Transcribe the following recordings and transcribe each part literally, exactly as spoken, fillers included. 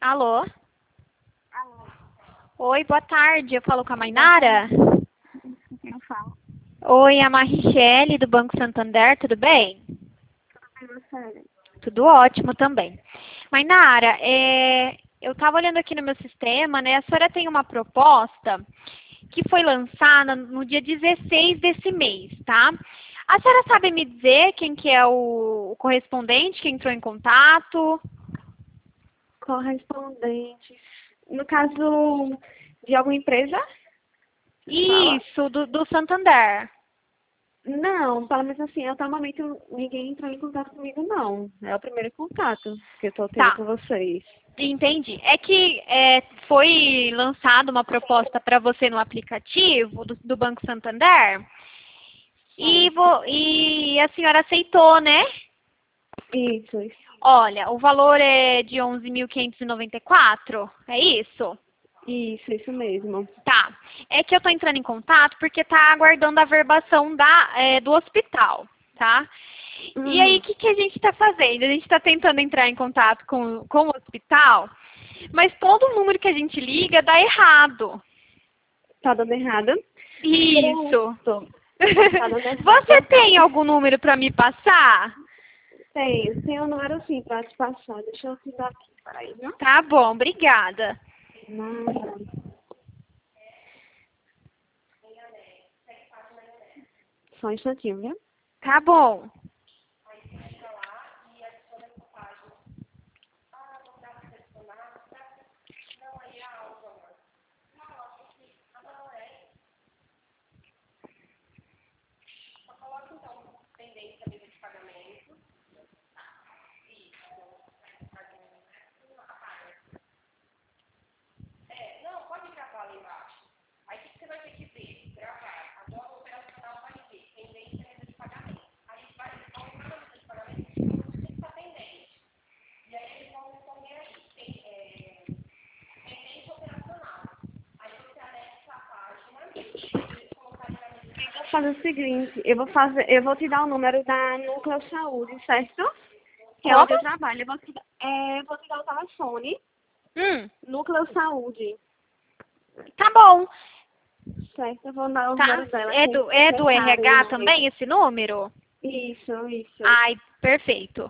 Alô? Alô, Oi, boa tarde. Eu falo com a Mainara? quem fala? Oi, a Marichele do Banco Santander, tudo bem? Tudo bem, você? Tudo ótimo também. Mainara, é, eu estava olhando aqui no meu sistema, né? A senhora tem uma proposta que foi lançada no dia dezesseis desse mês, tá? A senhora sabe me dizer quem que é o, o correspondente que entrou em contato? Correspondente. No caso de alguma empresa? Fala? Isso, do, do Santander. Não, pelo menos assim, até o momento ninguém entrou em contato comigo, não. É o primeiro contato que eu tô tendo Tá. com vocês. Entendi. É que é, foi lançada uma proposta para você no aplicativo do, do Banco Santander e, vo, e a senhora aceitou, né? Isso, isso. Olha, o valor é de onze mil quinhentos e noventa e quatro, é isso? Isso, isso mesmo. Tá. É que eu estou entrando em contato porque está aguardando a verbação da, é, do hospital, tá? E aí, Hum, o que, que a gente está fazendo? A gente está tentando entrar em contato com, com o hospital, mas todo número que a gente liga dá errado. tá dando errado? Isso. Pronto. Tá dando Você errado. tem algum número para me passar? Tem, tem um número sim pra te passar. Deixa eu te dar aqui, peraí, viu? Tá bom, obrigada. Nada. Só um instantinho, viu? Tá bom. Vou fazer o seguinte, eu vou fazer, eu vou te dar o número da Núcleo Saúde, certo? Que é onde eu Como? trabalho. Eu vou te, dar- é, eu vou te dar o telefone, Hum, Núcleo Saúde, tá bom. certo? Eu vou dar o Tá. número dela, É que do, é é do Karen o R H nome. também esse número? Isso, isso. Ai, perfeito.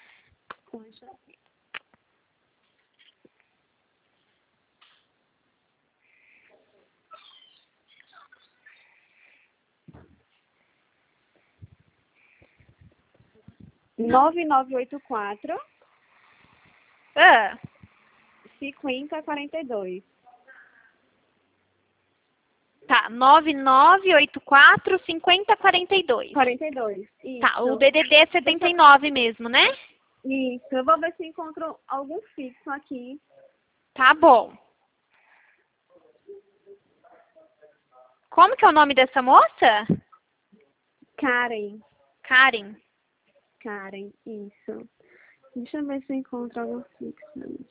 nove nove oito quatro, Ah, cinco zero quatro dois. tá. nove nove oito quatro, cinco zero quatro dois. quarenta e dois, Tá, o isso. D D D é setenta e nove mesmo, né? Isso, eu vou ver se encontro algum fixo aqui. Tá bom. Como que é o nome dessa moça? Karen, Karen. Karen, isso. Deixa eu ver se eu encontro algum fixo.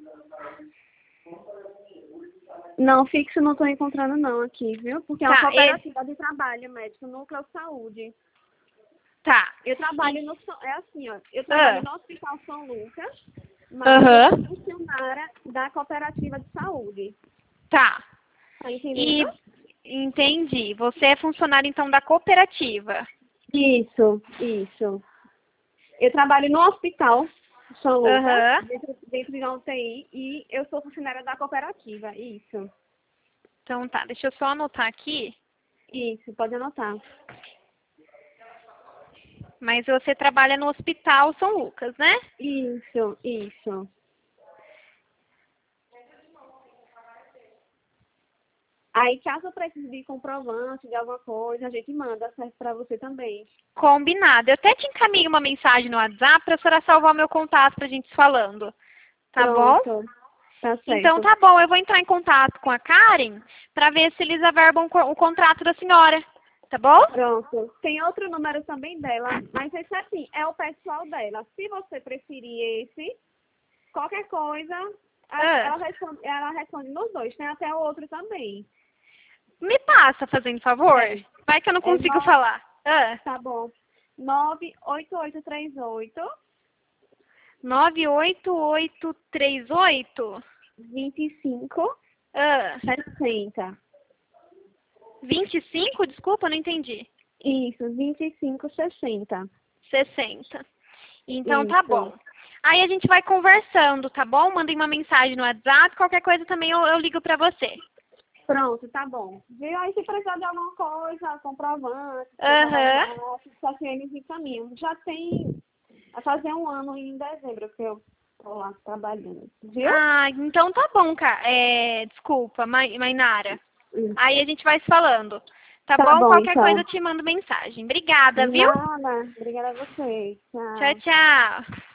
Não, fixo não estou encontrando não aqui, viu? Porque é uma Tá, ele... cooperativa de trabalho médico, Núcleo Saúde. Tá. Eu trabalho no... São- É assim, ó. Eu Ah. trabalho no Hospital São Lucas, mas Aham. eu sou funcionária da cooperativa de saúde. Tá. Tá entendendo? E entendi. Você é funcionário então da cooperativa. Isso, isso. Eu trabalho no Hospital São Lucas, Aham. dentro, dentro de uma U T I, e eu sou funcionária da cooperativa. Isso. Então tá, deixa eu só anotar aqui. Isso, pode anotar. Mas você trabalha no Hospital São Lucas, né? Isso, isso. Aí, caso eu precise de comprovante de alguma coisa, a gente manda, serve para você também. Combinado. Eu até te encaminho uma mensagem no WhatsApp para a senhora salvar o meu contato pra gente se falando. Tá bom? Pronto, tá Então certo. tá bom, eu vou entrar em contato com a Karen para ver se eles averbam co- o contrato da senhora. Tá bom? Pronto. Tem outro número também dela, mas esse assim, é o pessoal dela. Se você preferir esse, qualquer coisa, a- Ah, ela responde, ela responde nos dois. Tem até o outro também. me passa, fazendo favor. É, Vai que eu não é consigo nove, falar. Ah, tá bom. nove oito oito três oito, nove oito oito três oito? vinte e cinco, Ah, sessenta. vinte e cinco? Desculpa, não entendi. Isso, vinte e cinco, sessenta. sessenta. Então tá Isso. bom. Aí a gente vai conversando, tá bom? Mandem uma mensagem no WhatsApp, qualquer coisa também eu, eu ligo pra você. Pronto, tá bom. Viu? Aí se precisar de alguma coisa, comprovante, Aham. só que eles encaminham. Já tem, vai fazer um ano em dezembro que eu tô lá trabalhando. Viu? Ah, então tá bom, cara. É, desculpa, Mai- Mainara. Hum. Aí a gente vai se falando. Tá, Tá bom? bom, Qualquer então. coisa eu te mando mensagem. Obrigada, viu? Nada. Obrigada a vocês. Tchau. Tchau, tchau.